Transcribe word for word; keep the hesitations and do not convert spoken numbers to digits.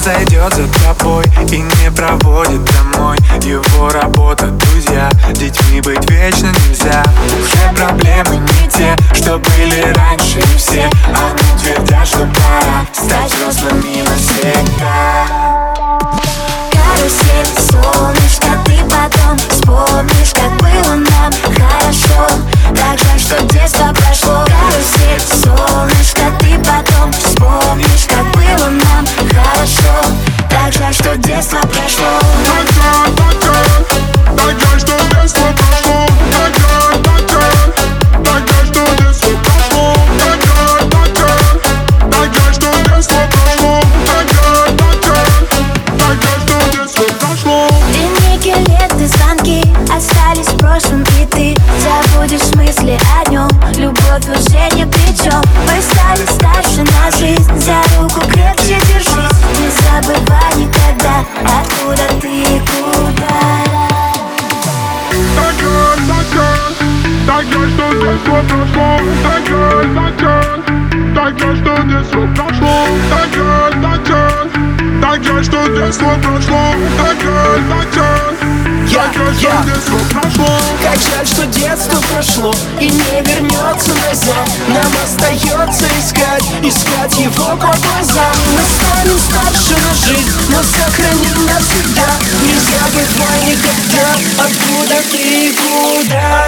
зайдет за тобой и не проводит домой. Его работа, друзья, детьми быть вечно нельзя. Уже проблемы не те, что были раньше и все. Они твердят, что пора стать взрослыми навсегда. Карусель, солнышко, ты потом вспомнишь, как было нам хорошо. Так жаль, что детство прошло. Карусель, солнышко, ты потом вспомнишь, как было нам хорошо. Так жаль, что детство прошло. Так жаль, так жаль, так жаль, что детство прошло. Так жаль, так жаль, так жаль, что детство прошло. Так жаль, так жаль, так жаль, что детство прошло. Так жаль, так жаль, так жаль, что детство прошло. Дневники, ленты, звонки остались в прошлом, и ты забудешь мысли о нем. Любовь уже ни при чем. Мы стали старше на жизнь. За руку крепче держись. Не забывай никогда, откуда ты и куда. Так жаль, так жаль, так жаль, что детство прошло. Так жаль, так жаль, так жаль, что детство прошло. Так жаль, так жаль, так жаль, что детство прошло. Так жаль, так жаль, так жаль, что детство прошло. Как жаль, что детство прошло и не вернется назад. Нам остается искать, искать его по глазам. Мы станем старше на жизнь, но сохраним навсегда. Не забывай никогда, откуда ты и куда.